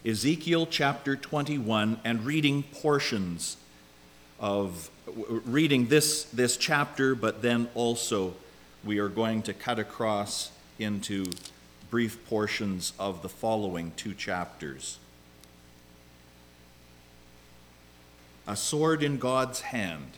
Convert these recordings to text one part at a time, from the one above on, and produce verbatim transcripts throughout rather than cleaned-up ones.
Ezekiel chapter twenty-one, and reading portions of, reading this, this chapter, but then also we are going to cut across into brief portions of the following two chapters. A sword in God's hand.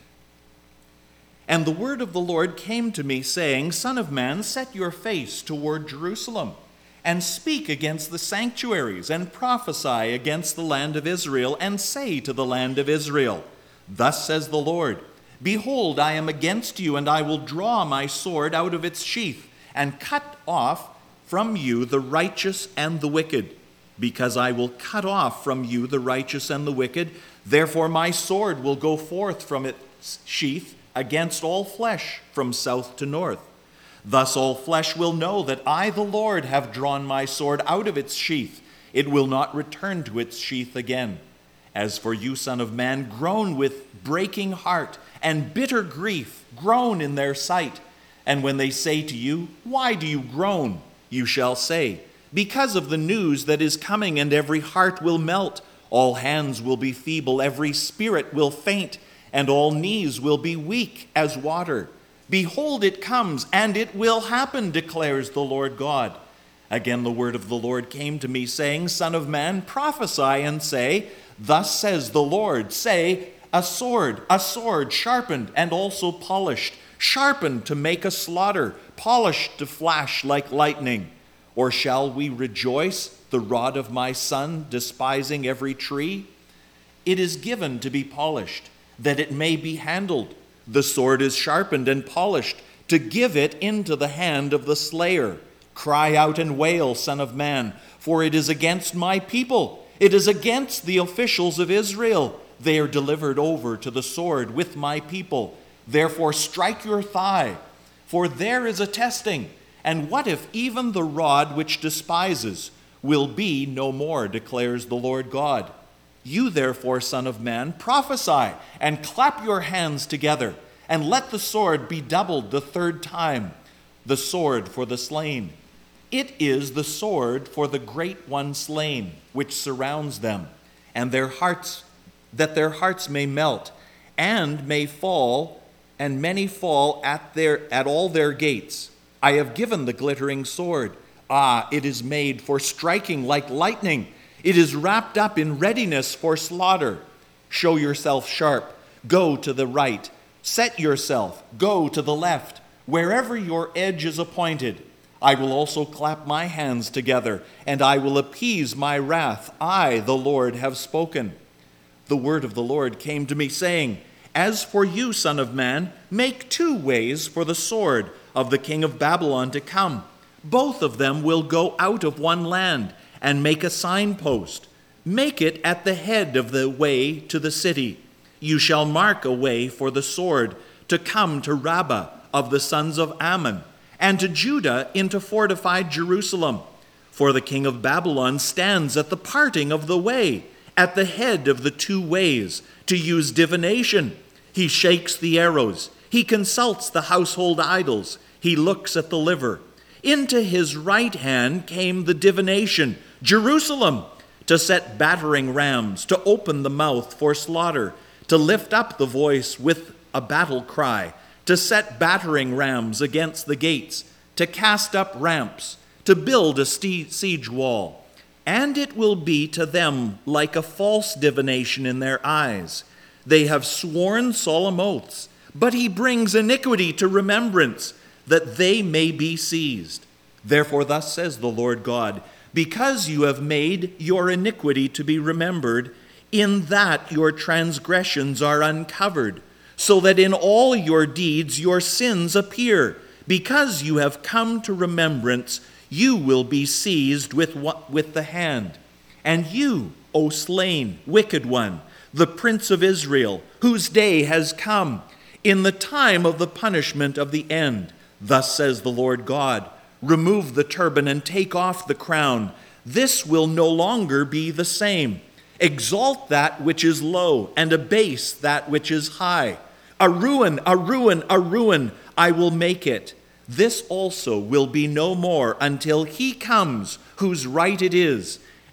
And the word of the Lord came to me, saying, Son of man, set your face toward Jerusalem, and speak against the sanctuaries, and prophesy against the land of Israel, and say to the land of Israel, Thus says the Lord, Behold, I am against you, and I will draw my sword out of its sheath, and cut off from you the righteous and the wicked. Because I will cut off from you the righteous and the wicked, therefore my sword will go forth from its sheath against all flesh from south to north. Thus all flesh will know that I, the Lord, have drawn my sword out of its sheath. It will not return to its sheath again. As for you, son of man, groan with breaking heart and bitter grief, groan in their sight. And when they say to you, Why do you groan? You shall say, Because of the news that is coming, and every heart will melt. All hands will be feeble, every spirit will faint, and all knees will be weak as water. Behold, it comes, and it will happen, declares the Lord God. Again the word of the Lord came to me, saying, Son of man, prophesy and say, Thus says the Lord, say, a sword, a sword, sharpened and also polished, sharpened to make a slaughter, polished to flash like lightning. Or shall we rejoice, the rod of my son, despising every tree? It is given to be polished, that it may be handled. The sword is sharpened and polished, to give it into the hand of the slayer. Cry out and wail, Son of man, for it is against my people. It is against the officials of Israel. They are delivered over to the sword with my people. Therefore strike your thigh, for there is a testing. And what if even the rod which despises will be no more, declares the Lord God. You therefore, son of man, prophesy, and clap your hands together, and let the sword be doubled the third time, the sword for the slain. It is the sword for the great one slain, which surrounds them, and their hearts, that their hearts may melt, and may fall, and many fall at their at all their gates. I have given the glittering sword. Ah, it is made for striking like lightning. It is wrapped up in readiness for slaughter. Show yourself sharp. Go to the right. Set yourself. Go to the left. Wherever your edge is appointed, I will also clap my hands together, and I will appease my wrath. I, the Lord, have spoken. The word of the Lord came to me, saying, As for you, son of man, make two ways for the sword of the king of Babylon to come. Both of them will go out of one land, and make a signpost. Make it at the head of the way to the city. You shall mark a way for the sword to come to Rabbah of the sons of Ammon, and to Judah into fortified Jerusalem. For the king of Babylon stands at the parting of the way, at the head of the two ways, to use divination. He shakes the arrows. He consults the household idols. He looks at the liver. Into his right hand came the divination, Jerusalem, to set battering rams, to open the mouth for slaughter, to lift up the voice with a battle cry, to set battering rams against the gates, to cast up ramps, to build a siege wall. And it will be to them like a false divination in their eyes. They have sworn solemn oaths, but he brings iniquity to remembrance, that they may be seized. Therefore thus says the Lord God, because you have made your iniquity to be remembered, in that your transgressions are uncovered, so that in all your deeds your sins appear. Because you have come to remembrance, you will be seized with, with the hand. And you, O slain, wicked one, the prince of Israel, whose day has come, in the time of the punishment of the end, thus says the Lord God, remove the turban and take off the crown. This will no longer be the same. Exalt that which is low, and abase that which is high. A ruin, a ruin, a ruin, I will make it. This also will be no more until he comes whose right it is,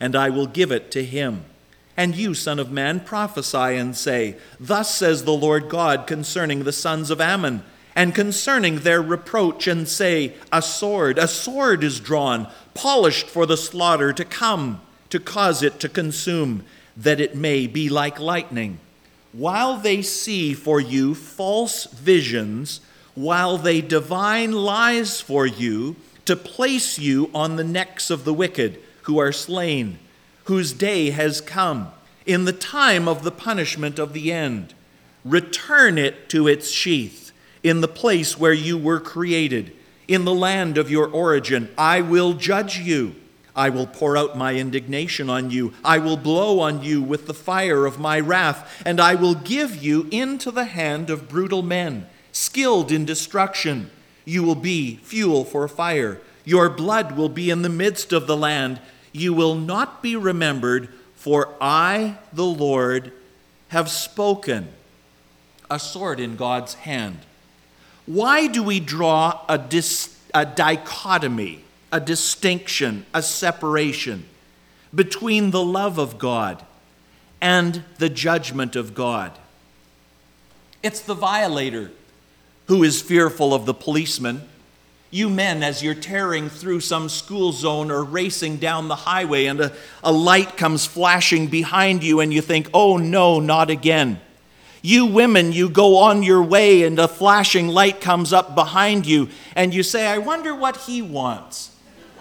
and I will give it to him. And you, son of man, prophesy and say, Thus says the Lord God concerning the sons of Ammon, and concerning their reproach, and say, A sword, a sword is drawn, polished for the slaughter to come, to cause it to consume, that it may be like lightning. While they see for you false visions, while they divine lies for you, to place you on the necks of the wicked who are slain, whose day has come, in the time of the punishment of the end. Return it to its sheath, in the place where you were created, in the land of your origin. I will judge you. I will pour out my indignation on you. I will blow on you with the fire of my wrath, and I will give you into the hand of brutal men, skilled in destruction. You will be fuel for fire. Your blood will be in the midst of the land. You will not be remembered, for I, the Lord, have spoken. A sword in God's hand. Why do we draw a, dis, a dichotomy, a distinction, a separation between the love of God and the judgment of God? It's the violator who is fearful of the policeman. You men, as you're tearing through some school zone or racing down the highway and a, a light comes flashing behind you and you think, oh no, not again. You women, you go on your way and a flashing light comes up behind you and you say, I wonder what he wants.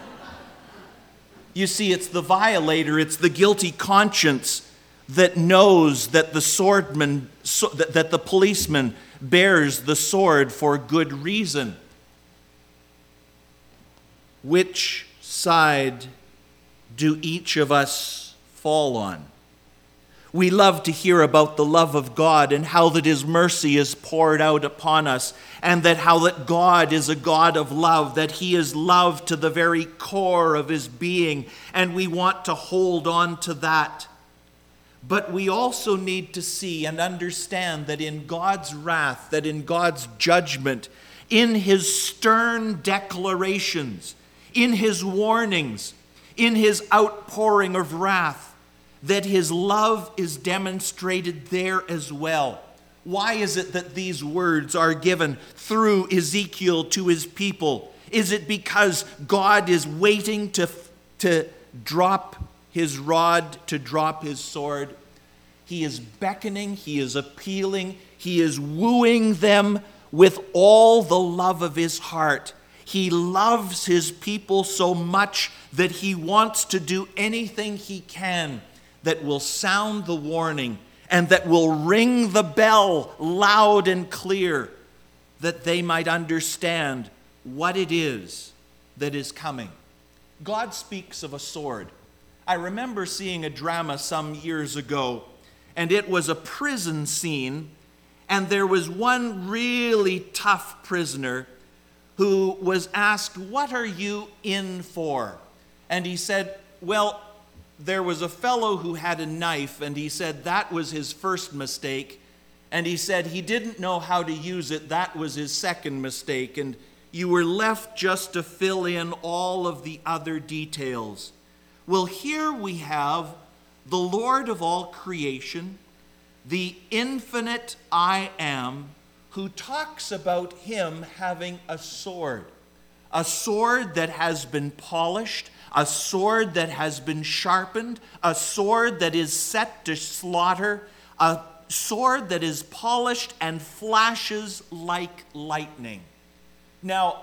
You see, it's the violator, it's the guilty conscience that knows that the swordman, so, that, that the policeman bears the sword for good reason. Which side do each of us fall on? We love to hear about the love of God and how that his mercy is poured out upon us, and that how that God is a God of love, that he is love to the very core of his being, and we want to hold on to that. But we also need to see and understand that in God's wrath, that in God's judgment, in his stern declarations, in his warnings, in his outpouring of wrath, that his love is demonstrated there as well. Why is it that these words are given through Ezekiel to his people? Is it because God is waiting to, to drop his rod, to drop his sword? He is beckoning, he is appealing, he is wooing them with all the love of his heart. He loves his people so much that he wants to do anything he can that will sound the warning and that will ring the bell loud and clear, that they might understand what it is that is coming. God speaks of a sword. I remember seeing a drama some years ago, and it was a prison scene, and there was one really tough prisoner who was asked, "What are you in for?" And he said, well, there was a fellow who had a knife, and he said that was his first mistake. And he said he didn't know how to use it. That was his second mistake. And you were left just to fill in all of the other details. Well, here we have the Lord of all creation, the infinite I Am, who talks about him having a sword. A sword that has been polished, a sword that has been sharpened, a sword that is set to slaughter, a sword that is polished and flashes like lightning. Now,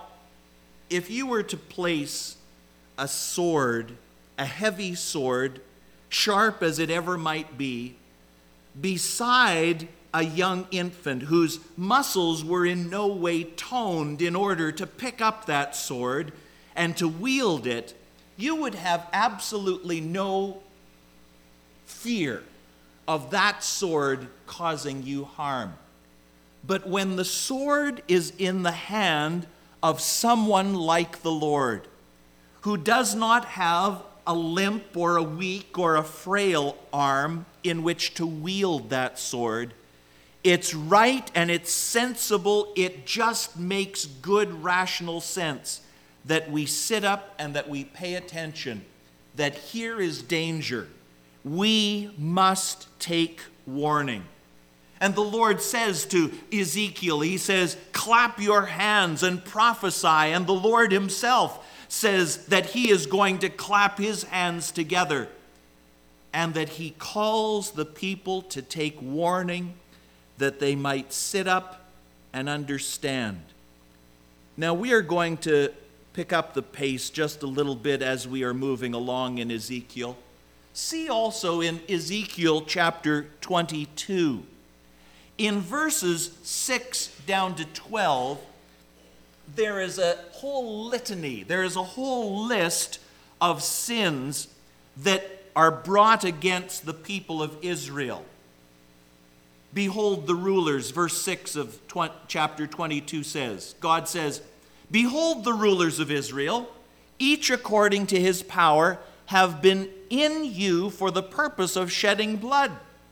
if you were to place a sword, a heavy sword, sharp as it ever might be, beside a young infant whose muscles were in no way toned in order to pick up that sword and to wield it, you would have absolutely no fear of that sword causing you harm. But when the sword is in the hand of someone like the Lord, who does not have a limp or a weak or a frail arm in which to wield that sword, it's right and it's sensible, it just makes good rational sense that we sit up and that we pay attention, that here is danger. We must take warning. And the Lord says to Ezekiel, he says, clap your hands and prophesy. And the Lord himself says that he is going to clap his hands together and that he calls the people to take warning that they might sit up and understand. Now we are going to pick up the pace just a little bit as we are moving along in Ezekiel. See also in Ezekiel chapter twenty-two. In verses six down to twelve, there is a whole litany, there is a whole list of sins that are brought against the people of Israel. Behold the rulers, verse six of chapter twenty-two says, God says, behold the rulers of Israel, each according to his power, have been in you for the purpose of shedding blood.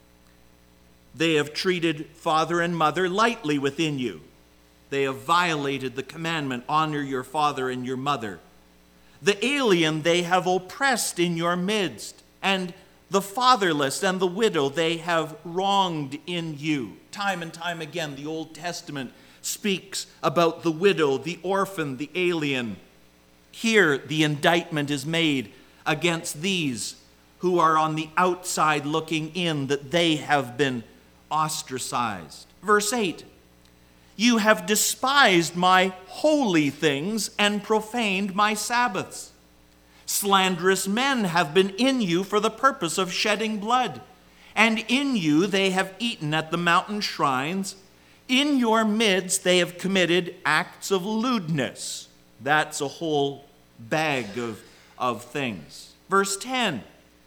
They have treated father and mother lightly within you. They have violated the commandment, honor your father and your mother. The alien they have oppressed in your midst, and the fatherless and the widow they have wronged in you. Time and time again, the Old Testament speaks about the widow, the orphan, the alien. Here, the indictment is made against these who are on the outside looking in, that they have been ostracized. Verse eight, you have despised my holy things and profaned my Sabbaths. Slanderous men have been in you for the purpose of shedding blood, and in you they have eaten at the mountain shrines. In your midst they have committed acts of lewdness. That's a whole bag of, of things. Verse ten,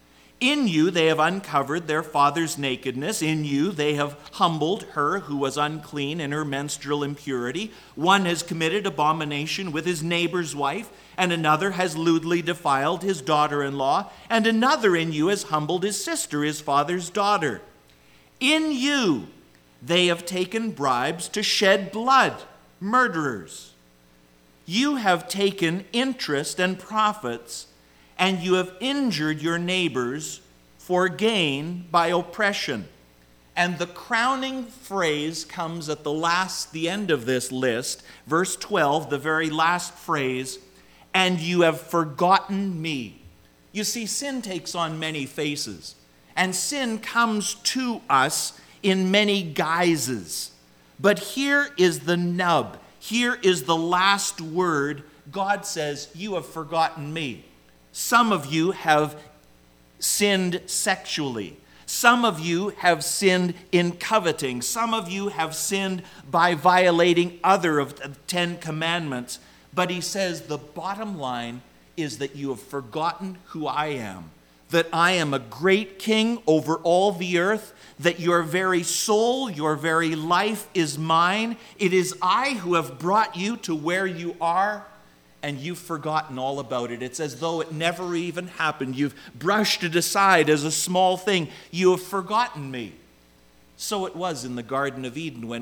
in you they have uncovered their father's nakedness. In you they have humbled her who was unclean in her menstrual impurity. One has committed abomination with his neighbor's wife, and another has lewdly defiled his daughter-in-law, and another in you has humbled his sister, his father's daughter. In you they have taken bribes to shed blood, murderers. You have taken interest and profits, and you have injured your neighbors for gain by oppression. And the crowning phrase comes at the last, the end of this list, verse twelve, the very last phrase, and you have forgotten me. You see, sin takes on many faces, and sin comes to us in many guises. But here is the nub. Here is the last word. God says, you have forgotten me. Some of you have sinned sexually. Some of you have sinned in coveting. Some of you have sinned by violating other of the Ten Commandments. But he says the bottom line is that you have forgotten who I am, that I am a great king over all the earth, that your very soul, your very life is mine. It is I who have brought you to where you are, and you've forgotten all about it. It's as though it never even happened. You've brushed it aside as a small thing. You have forgotten me. So it was in the Garden of Eden when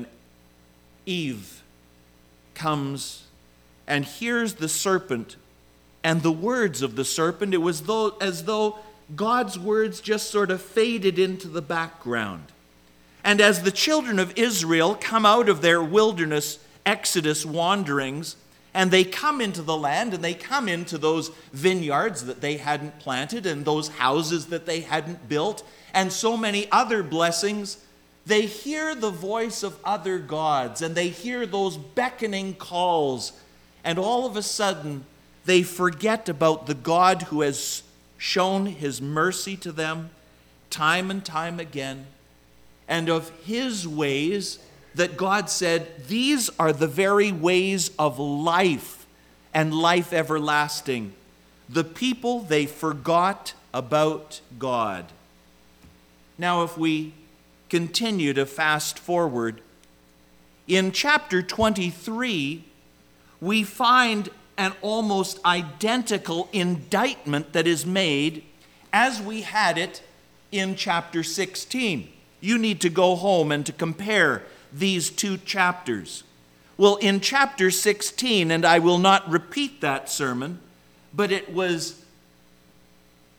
Eve comes and hears the serpent and the words of the serpent. It was though, as though God's words just sort of faded into the background. And as the children of Israel come out of their wilderness exodus wanderings, and they come into the land, and they come into those vineyards that they hadn't planted, and those houses that they hadn't built, and so many other blessings, they hear the voice of other gods, and they hear those beckoning calls, and all of a sudden, they forget about the God who has shown his mercy to them time and time again, and of his ways that God said, these are the very ways of life and life everlasting. The people, they forgot about God. Now, if we continue to fast forward, in chapter twenty-three, we find an almost identical indictment that is made as we had it in chapter sixteen. You need to go home and to compare these two chapters. Well, in chapter sixteen, and I will not repeat that sermon, but it was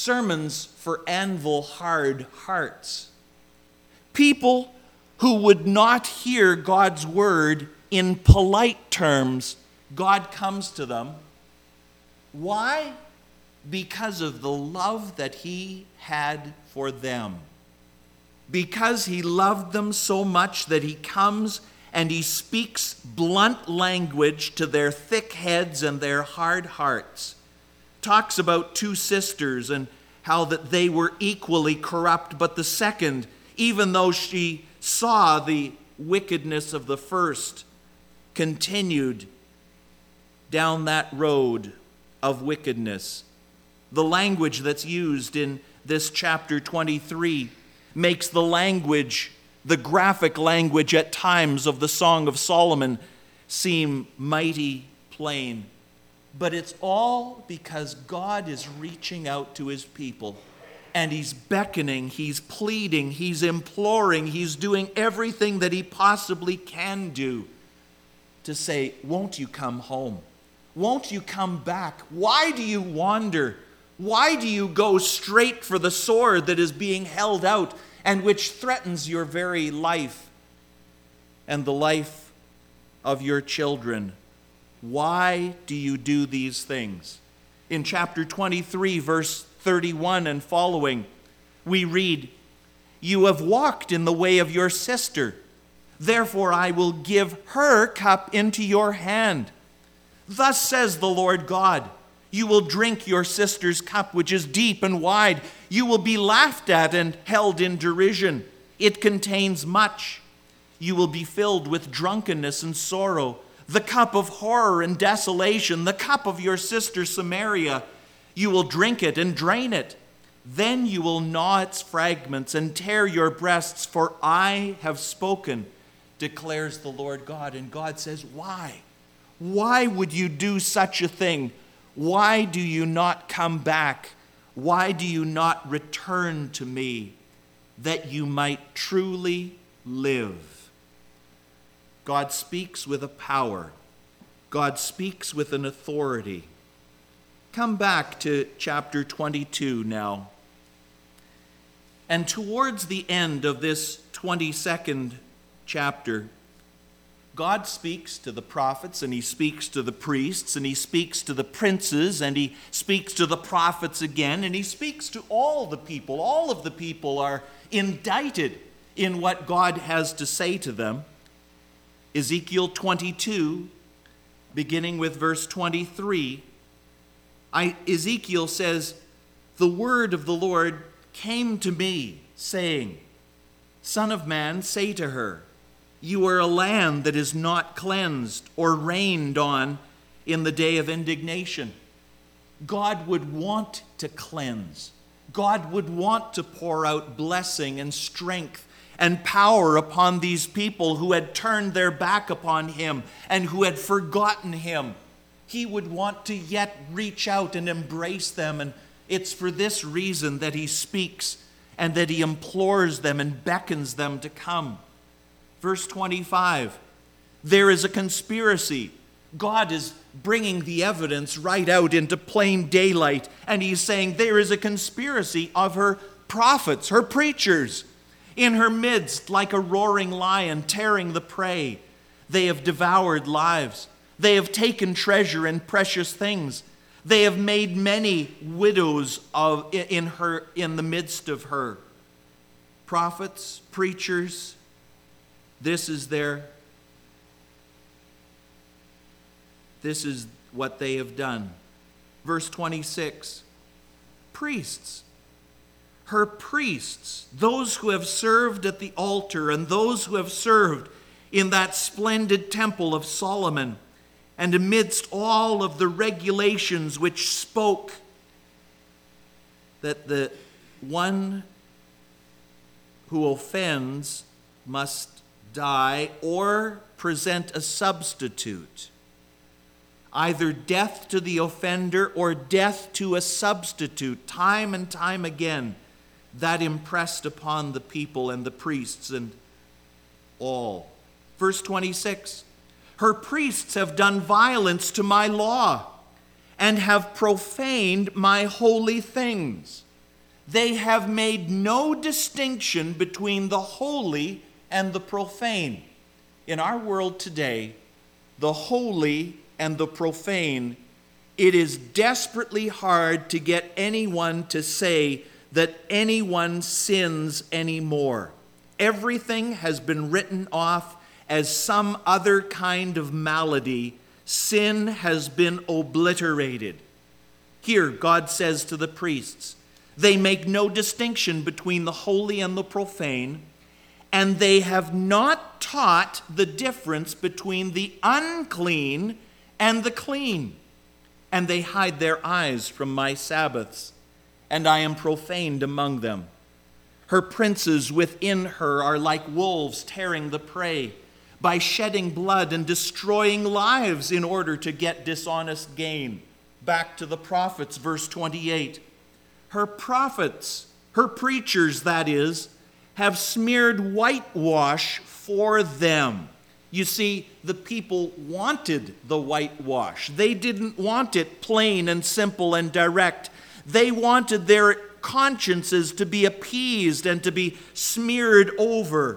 sermons for anvil-hard hearts. People who would not hear God's word in polite terms, God comes to them. Why? Because of the love that he had for them. Because he loved them so much that he comes and he speaks blunt language to their thick heads and their hard hearts. Talks about two sisters and how that they were equally corrupt, but the second, even though she saw the wickedness of the first, continued down that road of wickedness. The language that's used in this chapter twenty-three makes the language, the graphic language at times of the Song of Solomon, seem mighty plain. But it's all because God is reaching out to his people, and he's beckoning, he's pleading, he's imploring, he's doing everything that he possibly can do to say, won't you come home? Won't you come back? Why do you wander? Why do you go straight for the sword that is being held out and which threatens your very life and the life of your children? Why do you do these things? In chapter twenty-three, verse thirty-one and following, we read, "You have walked in the way of your sister. Therefore I will give her cup into your hand. Thus says the Lord God, you will drink your sister's cup, which is deep and wide. You will be laughed at and held in derision. It contains much. You will be filled with drunkenness and sorrow, the cup of horror and desolation, the cup of your sister Samaria. You will drink it and drain it. Then you will gnaw its fragments and tear your breasts, for I have spoken, declares the Lord God." And God says, why? Why would you do such a thing? Why do you not come back? Why do you not return to me, that you might truly live? God speaks with a power. God speaks with an authority. Come back to chapter twenty-two now. And towards the end of this twenty-second chapter, God speaks to the prophets, and he speaks to the priests, and he speaks to the princes, and he speaks to the prophets again, and he speaks to all the people. All of the people are indicted in what God has to say to them. Ezekiel twenty-two, beginning with verse twenty-three, I, Ezekiel says, "The word of the Lord came to me, saying, Son of man, say to her, you are a land that is not cleansed or rained on in the day of indignation." God would want to cleanse. God would want to pour out blessing and strength and power upon these people who had turned their back upon him and who had forgotten him. He would want to yet reach out and embrace them, and it's for this reason that he speaks and that he implores them and beckons them to come. Verse twenty-five, there is a conspiracy. God is bringing the evidence right out into plain daylight, and he's saying there is a conspiracy of her prophets, her preachers, in her midst like a roaring lion tearing the prey. They have devoured lives. They have taken treasure and precious things. They have made many widows of, in her, in the midst of her. Prophets, preachers, this is their, this is what they have done. Verse twenty-six, priests, her priests, those who have served at the altar and those who have served in that splendid temple of Solomon, and amidst all of the regulations which spoke that the one who offends must die or present a substitute, either death to the offender or death to a substitute, time and time again, that impressed upon the people and the priests and all. Verse twenty-six, her priests have done violence to my law and have profaned my holy things. They have made no distinction between the holy and the profane. In our world today, the holy and the profane, it is desperately hard to get anyone to say that anyone sins anymore. Everything has been written off as some other kind of malady. Sin has been obliterated. Here, God says to the priests, they make no distinction between the holy and the profane, and they have not taught the difference between the unclean and the clean. And they hide their eyes from my Sabbaths, and I am profaned among them. Her princes within her are like wolves tearing the prey, by shedding blood and destroying lives in order to get dishonest gain. Back to the prophets, verse twenty-eight. Her prophets, her preachers, that is, have smeared whitewash for them. You see, the people wanted the whitewash. They didn't want it plain and simple and direct. They wanted their consciences to be appeased and to be smeared over.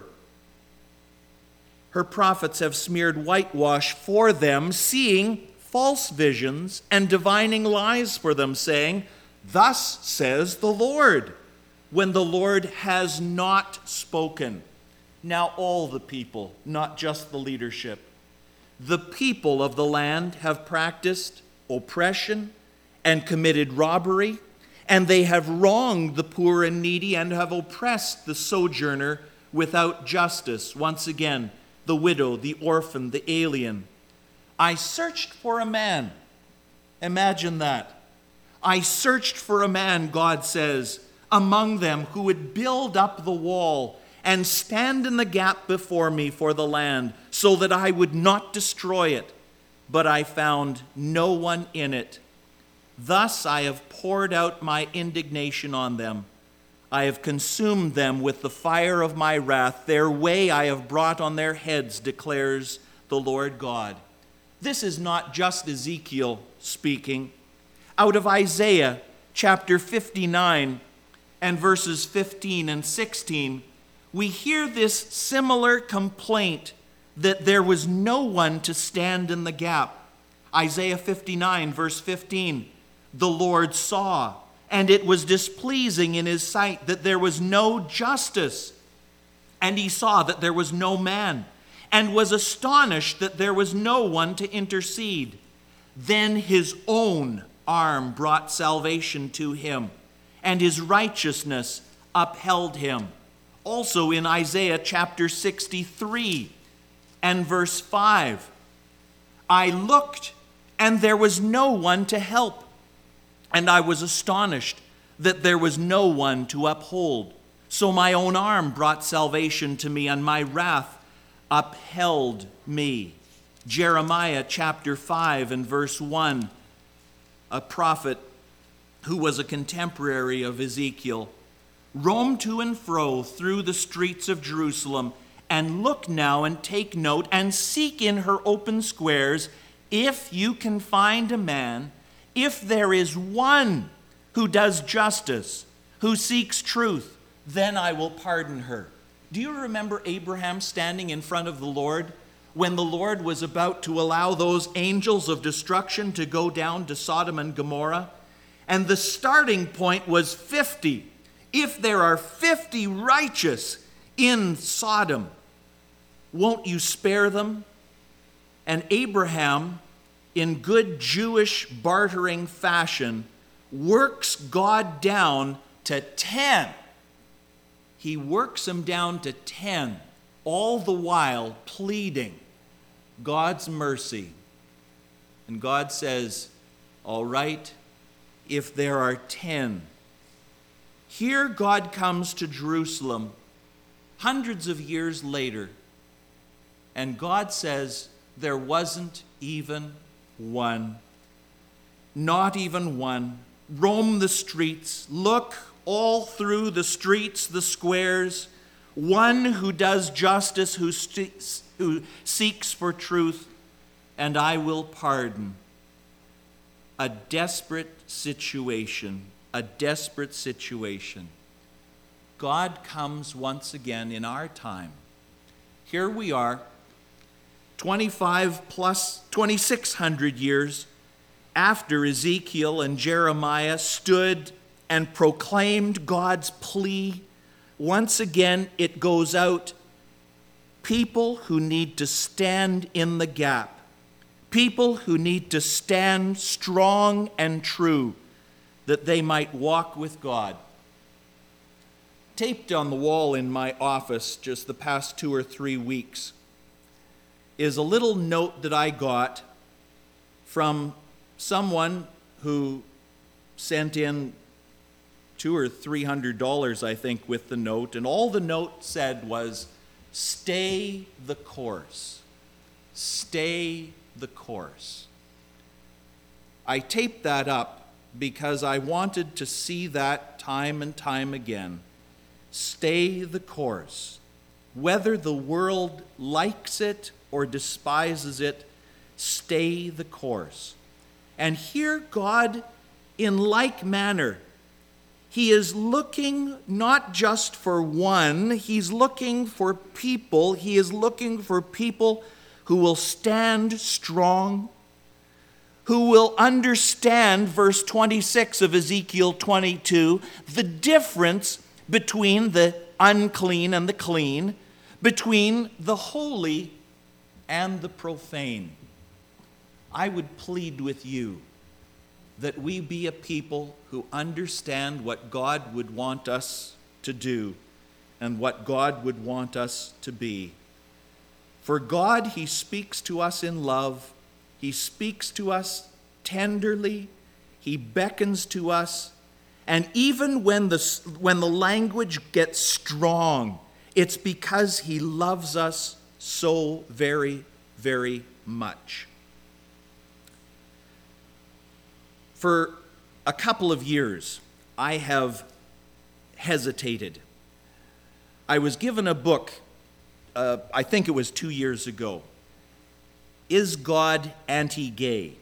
Her prophets have smeared whitewash for them, seeing false visions and divining lies for them, saying, "Thus says the Lord," when the Lord has not spoken. Now all the people, not just the leadership, the people of the land have practiced oppression and committed robbery, and they have wronged the poor and needy and have oppressed the sojourner without justice. Once again, the widow, the orphan, the alien. I searched for a man. Imagine that. I searched for a man, God says, among them who would build up the wall and stand in the gap before me for the land, so that I would not destroy it. But I found no one in it. Thus I have poured out my indignation on them. I have consumed them with the fire of my wrath. Their way I have brought on their heads, declares the Lord God. This is not just Ezekiel speaking. Out of Isaiah chapter fifty-nine and verses fifteen and sixteen, we hear this similar complaint that there was no one to stand in the gap. Isaiah fifty-nine, verse fifteen, the Lord saw, and it was displeasing in his sight that there was no justice. And he saw that there was no man, and was astonished that there was no one to intercede. Then his own arm brought salvation to him, and his righteousness upheld him. Also in Isaiah chapter sixty-three and verse five, I looked, and there was no one to help, and I was astonished that there was no one to uphold. So my own arm brought salvation to me, and my wrath upheld me. Jeremiah chapter five and verse one, a prophet who was a contemporary of Ezekiel, roam to and fro through the streets of Jerusalem, and look now and take note and seek in her open squares if you can find a man, if there is one who does justice, who seeks truth, then I will pardon her. Do you remember Abraham standing in front of the Lord when the Lord was about to allow those angels of destruction to go down to Sodom and Gomorrah? And the starting point was fifty. If there are fifty righteous in Sodom, won't you spare them? And Abraham, in good Jewish bartering fashion, works God down to ten. He works him down to ten, all the while pleading God's mercy. And God says, all right, if there are ten. Here God comes to Jerusalem hundreds of years later, and God says there wasn't even one. Not even one. Roam the streets. Look all through the streets, the squares. One who does justice, who, st- who seeks for truth, and I will pardon. A desperate situation. a desperate situation, God comes once again in our time. Here we are, twenty-five plus twenty-six hundred years after Ezekiel and Jeremiah stood and proclaimed God's plea. Once again, it goes out. People who need to stand in the gap. People who need to stand strong and true, that they might walk with God. Taped on the wall in my office just the past two or three weeks is a little note that I got from someone who sent in two or three hundred dollars, I think, with the note, and all the note said was, "Stay the course. Stay the course." I taped that up because I wanted to see that time and time again. Stay the course. Whether the world likes it or despises it, stay the course. And here God, in like manner, he is looking not just for one, he's looking for people. He is looking for people who will stand strong, who will understand, verse twenty-six of Ezekiel twenty-two, the difference between the unclean and the clean, between the holy and the profane. I would plead with you that we be a people who understand what God would want us to do and what God would want us to be. For God, he speaks to us in love. He speaks to us tenderly. He beckons to us. And even when the, when the language gets strong, it's because he loves us so very, very much. For a couple of years, I have hesitated. I was given a book, uh, I think it was two years ago, Is God Anti-Gay?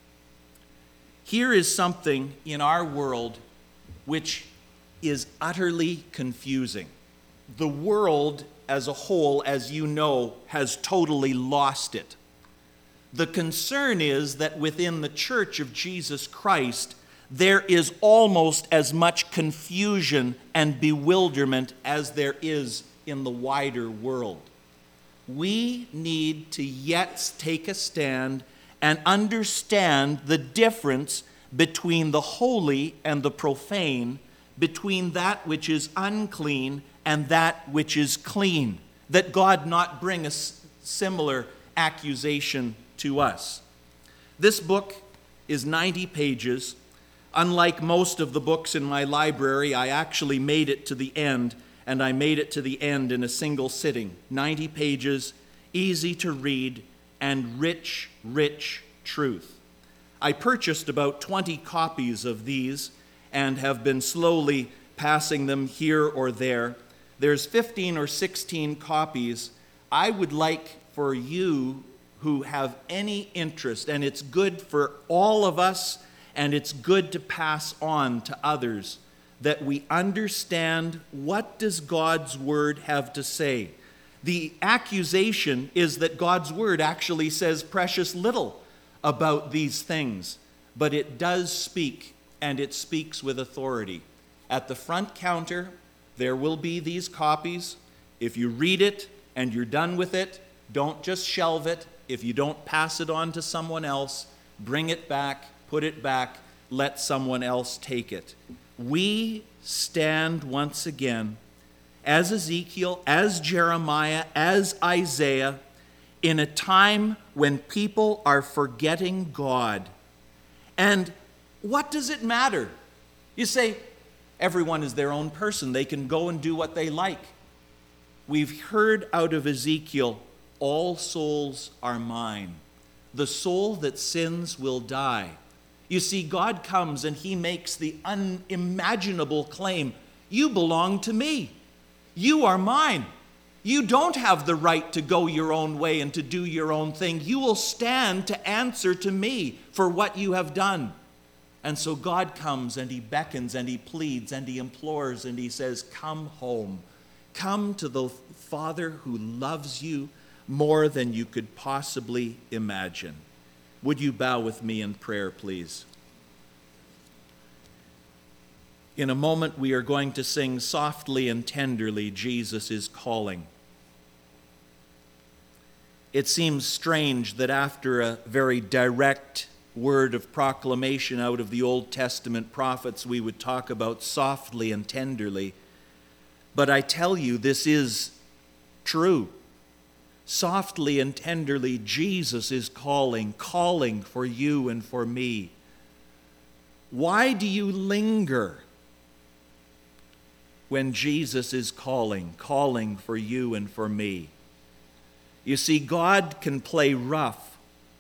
Here is something in our world which is utterly confusing. The world as a whole, as you know, has totally lost it. The concern is that within the Church of Jesus Christ, there is almost as much confusion and bewilderment as there is in the wider world. We need to yet take a stand and understand the difference between the holy and the profane, between that which is unclean and that which is clean, that God not bring a similar accusation to us. This book is ninety pages. Unlike most of the books in my library, I actually made it to the end, and I made it to the end in a single sitting. ninety pages, easy to read, and rich, rich truth. I purchased about twenty copies of these and have been slowly passing them here or there. There's fifteen or sixteen copies. I would like for you who have any interest, and it's good for all of us, and it's good to pass on to others, that we understand what does God's word have to say. The accusation is that God's word actually says precious little about these things, but it does speak, and it speaks with authority. At the front counter, there will be these copies. If you read it and you're done with it, don't just shelve it. If you don't pass it on to someone else, bring it back, put it back, let someone else take it. We stand once again, as Ezekiel, as Jeremiah, as Isaiah, in a time when people are forgetting God. And what does it matter? You say, everyone is their own person. They can go and do what they like. We've heard out of Ezekiel, all souls are mine. The soul that sins will die. You see, God comes and he makes the unimaginable claim, you belong to me. You are mine. You don't have the right to go your own way and to do your own thing. You will stand to answer to me for what you have done. And so God comes and he beckons and he pleads and he implores and he says, come home. Come to the Father who loves you more than you could possibly imagine. Would you bow with me in prayer, please? In a moment, we are going to sing softly and tenderly, Jesus is calling. It seems strange that after a very direct word of proclamation out of the Old Testament prophets, we would talk about softly and tenderly. But I tell you, this is true. Softly and tenderly, Jesus is calling, calling for you and for me. Why do you linger when Jesus is calling, calling for you and for me? You see, God can play rough.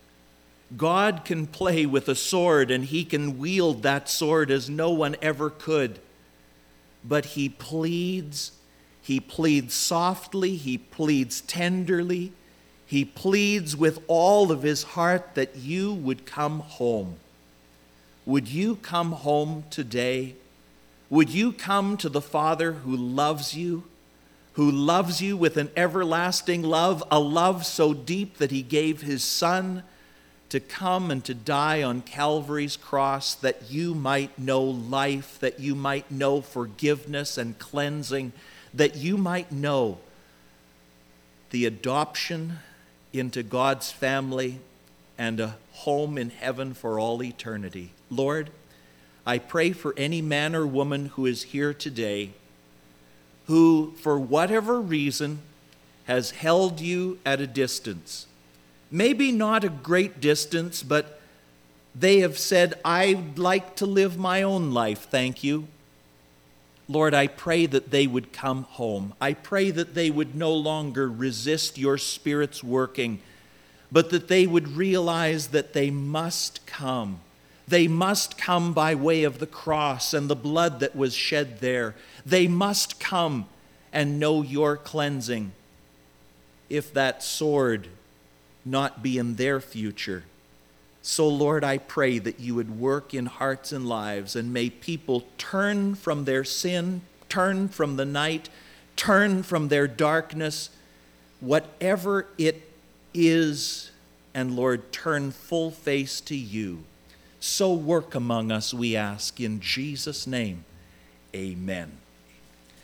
God can play with a sword, and he can wield that sword as no one ever could. But he pleads, he pleads softly, he pleads tenderly, he pleads with all of his heart that you would come home. Would you come home today? Would you come to the Father who loves you, who loves you with an everlasting love, a love so deep that he gave his Son to come and to die on Calvary's cross that you might know life, that you might know forgiveness and cleansing, that you might know the adoption into God's family and a home in heaven for all eternity. Lord, I pray for any man or woman who is here today who, for whatever reason, has held you at a distance. Maybe not a great distance, but they have said, I'd like to live my own life, thank you. Lord, I pray that they would come home. I pray that they would no longer resist your Spirit's working, but that they would realize that they must come. They must come by way of the cross and the blood that was shed there. They must come and know your cleansing. If that sword not be in their future. So, Lord, I pray that you would work in hearts and lives, and may people turn from their sin, turn from the night, turn from their darkness, whatever it is, and Lord, turn full face to you. So work among us, we ask, in Jesus' name, amen.